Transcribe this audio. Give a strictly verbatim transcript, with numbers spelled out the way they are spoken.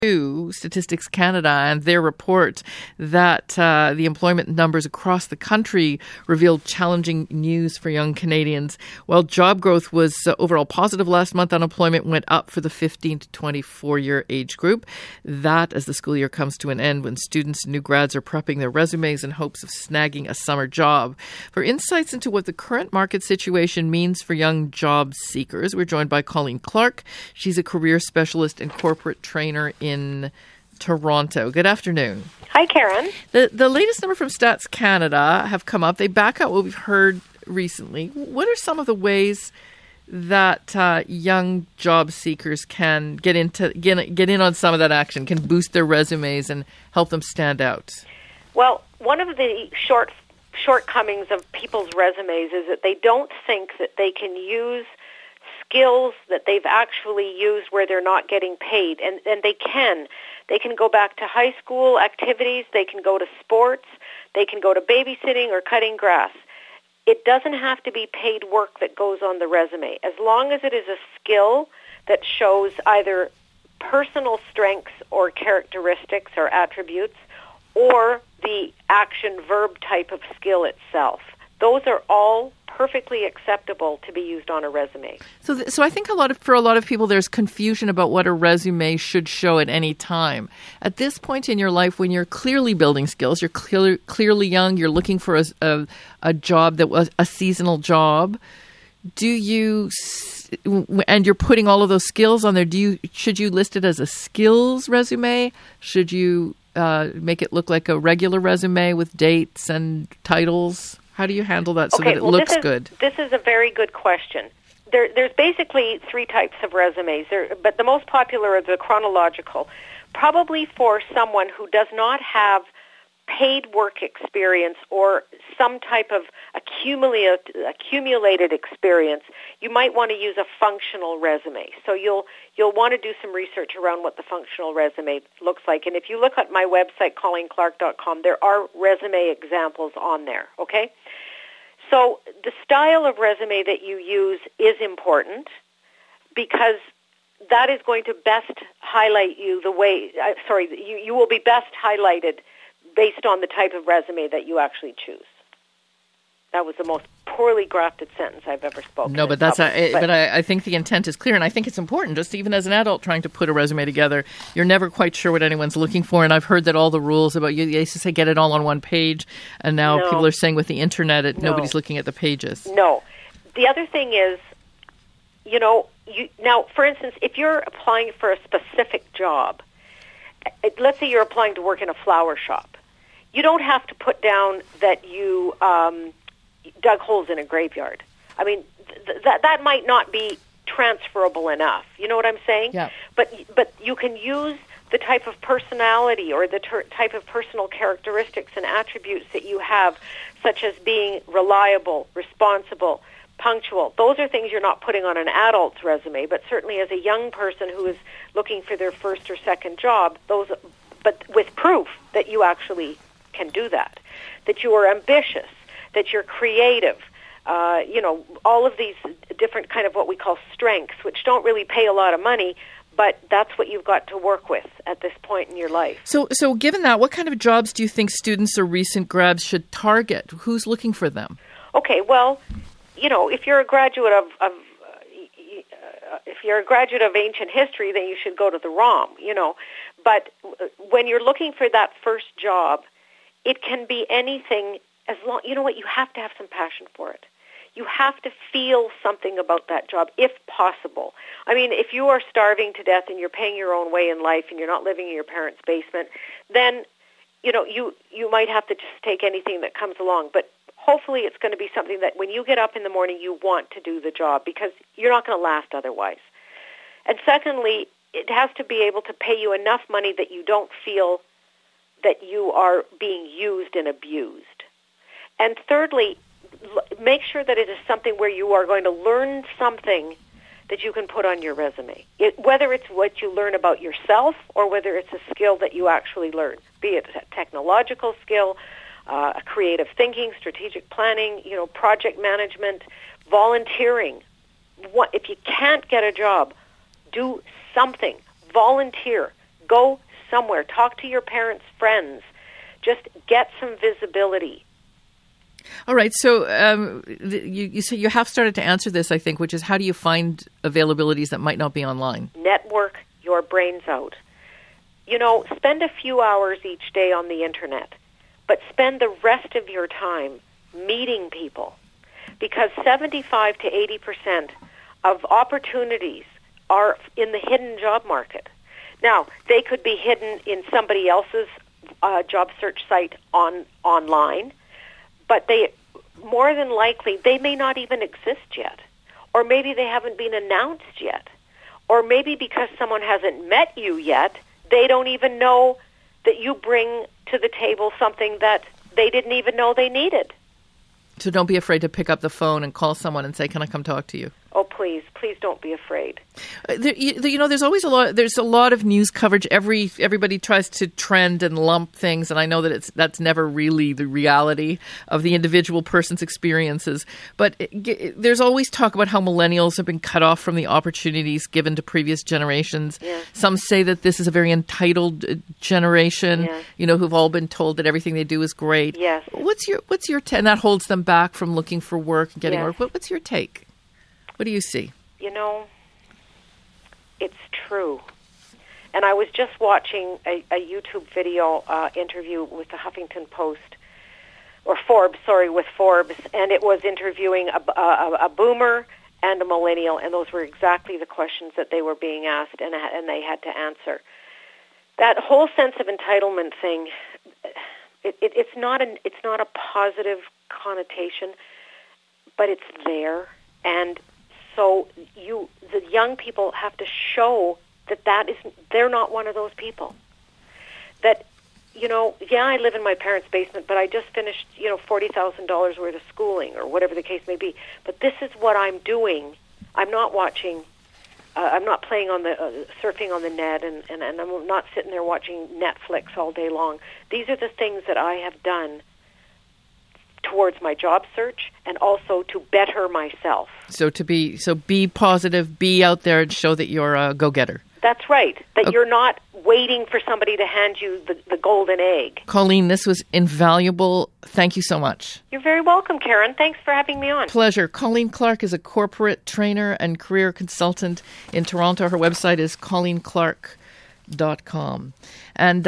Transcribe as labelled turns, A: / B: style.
A: Statistics Canada and their report that uh, the employment numbers across the country revealed challenging news for young Canadians. While job growth was uh, overall positive last month, unemployment went up for the fifteen to twenty-four year age group. That as the school year comes to an end when students and new grads are prepping their resumes in hopes of snagging a summer job. For insights into what the current market situation means for young job seekers, we're joined by Colleen Clark. She's a career specialist and corporate trainer in in Toronto. Good afternoon.
B: Hi, Karen.
A: The the latest number from Stats Canada have come up. They back up what we've heard recently. What are some of the ways that uh, young job seekers can get into get, get in on some of that action, can boost their resumes and help them stand out?
B: Well, one of the short shortcomings of people's resumes is that they don't think that they can use skills that they've actually used where they're not getting paid. And, and they can. They can go back to high school activities. They can go to sports. They can go to babysitting or cutting grass. It doesn't have to be paid work that goes on the resume. As long as it is a skill that shows either personal strengths or characteristics or attributes or the action verb type of skill itself. Those are all perfectly acceptable to be used on a resume.
A: So, th- so I think a lot of, for a lot of people, there's confusion about what a resume should show at any time. At this point in your life, when you're clearly building skills, you're clear, clearly young, you're looking for a, a, a job that was a seasonal job. Do you, and you're putting all of those skills on there. Do you should you list it as a skills resume? Should you uh, make it look like a regular resume with dates and titles? How do you handle that so
B: okay,
A: that it
B: well,
A: looks
B: this is,
A: good?
B: This is a very good question. There, there's basically three types of resumes, there, but the most popular are the chronological. Probably for someone who does not have paid work experience or some type of accumulated, accumulated experience, you might want to use a functional resume. So you'll you'll want to do some research around what the functional resume looks like. And if you look at my website, colleen clark dot com, there are resume examples on there, okay? So the style of resume that you use is important because that is going to best highlight you the way, uh, sorry, you, you will be best highlighted based on the type of resume that you actually choose. That was the most poorly grafted sentence I've ever spoken.
A: No, but that's
B: public,
A: a,
B: but,
A: but I, I think the intent is clear, and I think it's important. Just even as an adult trying to put a resume together, you're never quite sure what anyone's looking for. And I've heard that all the rules about you, they used to say get it all on one page, and now
B: no,
A: people are saying with the internet, it,
B: no.
A: nobody's looking at the pages.
B: No. The other thing is, you know, you now, for instance, if you're applying for a specific job, let's say you're applying to work in a flower shop. You don't have to put down that you um, dug holes in a graveyard. I mean, th- that that might not be transferable enough. You know what I'm saying?
A: Yeah.
B: But but you can use the type of personality or the ter- type of personal characteristics and attributes that you have, such as being reliable, responsible, punctual. Those are things you're not putting on an adult's resume, but certainly as a young person who is looking for their first or second job, those, but with proof that you actually can do that, that you are ambitious, that you're creative, uh, you know, all of these different kind of what we call strengths, which don't really pay a lot of money, but that's what you've got to work with at this point in your life. So,
A: so given that, what kind of jobs do you think students or recent grads should target? Who's looking for them?
B: Okay, well, you know, if you're a graduate of, of uh, if you're a graduate of ancient history, then you should go to the R O M, you know. But when you're looking for that first job, it can be anything as long, you know what, you have to have some passion for it. You have to feel something about that job, if possible. I mean, if you are starving to death and you're paying your own way in life and you're not living in your parents' basement, then, you know, you, you might have to just take anything that comes along. But hopefully it's going to be something that when you get up in the morning, you want to do the job because you're not going to last otherwise. And secondly, it has to be able to pay you enough money that you don't feel that you are being used and abused. And thirdly, make sure that it is something where you are going to learn something that you can put on your resume, it, whether it's what you learn about yourself or whether it's a skill that you actually learn, be it a technological skill, uh, a creative thinking, strategic planning, you know, project management, volunteering. What, if you can't get a job, do something. Volunteer. Go somewhere. Talk to your parents' friends. Just get some visibility.
A: All right. So um, you, you say you have started to answer this, I think, which is how do you find availabilities that might not be online?
B: Network your brains out. You know, spend a few hours each day on the internet, but spend the rest of your time meeting people, because seventy-five to eighty percent of opportunities are in the hidden job market. Now, they could be hidden in somebody else's uh, job search site on online, but they more than likely, they may not even exist yet, or maybe they haven't been announced yet, or maybe because someone hasn't met you yet, they don't even know that you bring to the table something that they didn't even know they needed.
A: So don't be afraid to pick up the phone and call someone and say, can I come talk to you?
B: Oh, please, please don't be afraid.
A: Uh, there, you, you know, there's always a lot. There's a lot of news coverage. Every everybody tries to trend and lump things, and I know that it's that's never really the reality of the individual person's experiences. But it, it, there's always talk about how millennials have been cut off from the opportunities given to previous generations.
B: Yeah.
A: Some say that this is a very entitled generation.
B: Yeah.
A: You know, who've all been told that everything they do is great.
B: Yes.
A: What's your what's your t- and that holds them back from looking for work and getting
B: Yes.
A: work. What, what's your take? What do you see?
B: You know, it's true. And I was just watching a, a YouTube video uh, interview with the Huffington Post, or Forbes, sorry, with Forbes, and it was interviewing a, a, a boomer and a millennial, and those were exactly the questions that they were being asked, and, and they had to answer. That whole sense of entitlement thing, it, it, it's not an, it's not a positive connotation, but it's there, and so you, the young people, have to show that that is, they're not one of those people. That, you know, yeah, I live in my parents' basement, but I just finished, you know, forty thousand dollars worth of schooling, or whatever the case may be. But this is what I'm doing. I'm not watching, uh, I'm not playing on the, uh, surfing on the net, and, and, and I'm not sitting there watching Netflix all day long. These are the things that I have done towards my job search, and also to better myself.
A: So to be so be positive, be out there and show that you're a go-getter.
B: That's right. That
A: Okay.
B: you're not waiting for somebody to hand you the, the golden egg.
A: Colleen, this was invaluable. Thank you so much.
B: You're very welcome, Karen. Thanks for having me on.
A: Pleasure. Colleen Clark is a corporate trainer and career consultant in Toronto. Her website is colleen clark dot com. And